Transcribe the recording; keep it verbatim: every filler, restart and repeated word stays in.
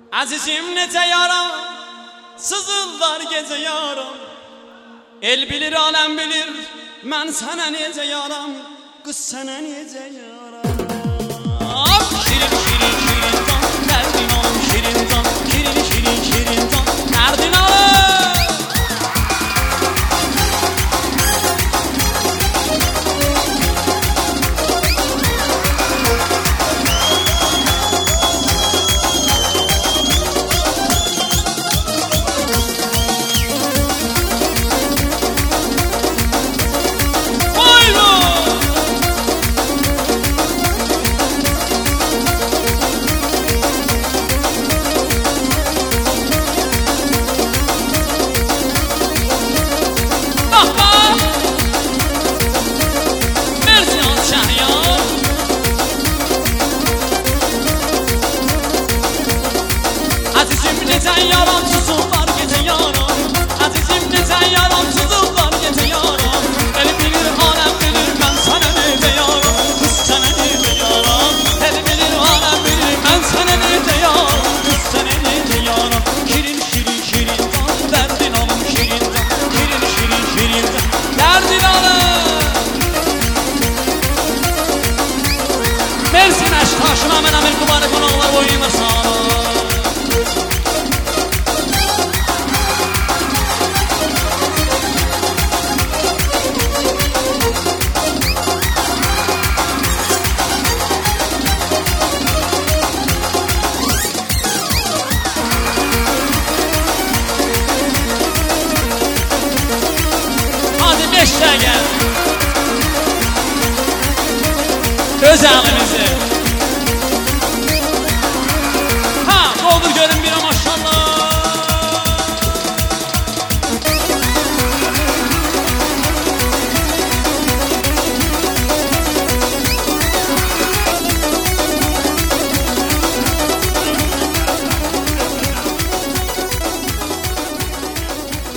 Azizim nece yaram, sızıldar gece yaram. El bilir alem bilir, mən sənə necə yaram, qız sənə necə yaram. Şirin şirin şirin can, dərdin alım şirin can. Şirin şirin şirin can, dərdin alım. Azizim necə yaram, sızıldar gecə yaram. Azizim necə yaram, sızıldar gecə yaram. El bilir, aləm bilir, mən sənə necə yaram, qız sənə necə yaram. El bilir, aləm bilir, mən sənə necə yaram, qız sənə necə yaram. Şirin şirin şirin can, dərdin alım şirin can. Şirin şirin şirin can, dərdin alım. Mersin əşq taşına mənə bir qıbarı qonaqlar boyayım sağlam. Beş dəqiqə öz əlim